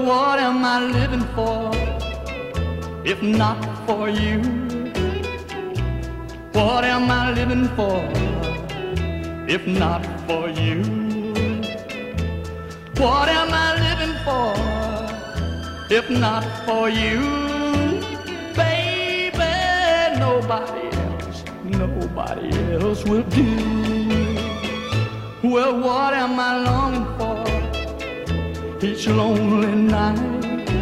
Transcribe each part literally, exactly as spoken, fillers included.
what am I living for if not for you? What am I living for if not for you? What am I living for if not for you? Baby, nobody else, nobody else will do. Well, what am I longing for each lonely night?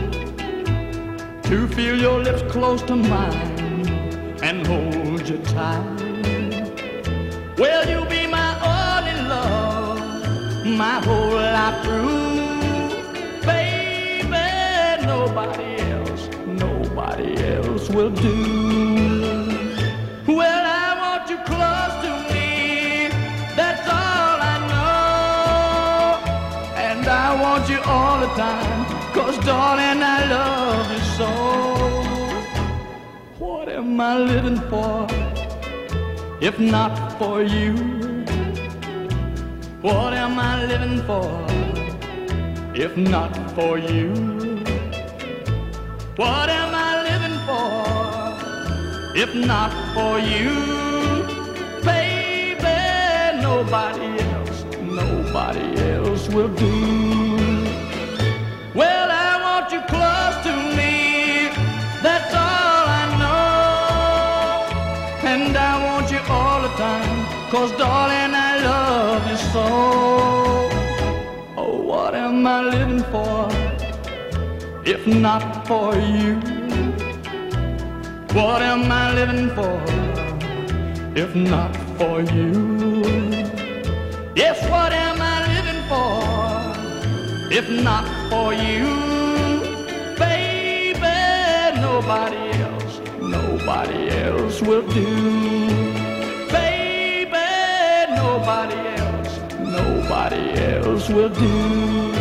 To feel your lips close to mine and hold you tight. Well, you'll be my only love, my whole life through. Baby, nobody else, nobody else will do. Well, I want you close to me, that's all I know. And I want you all the time, 'cause darling, I love you so. What am I living for if not for you? What am I living for if not for you? What am I living for if not for you? Baby, nobody else, nobody else will do. Well, I want you close to me, that's all I know. And I want you all the time, 'cause darling, I love you so. Oh, what am I living for if not for you? What am I living for if not for you? Yes, what am I living for if not for you? Baby, nobody else, nobody else will do. Baby, nobody else, nobody else will do.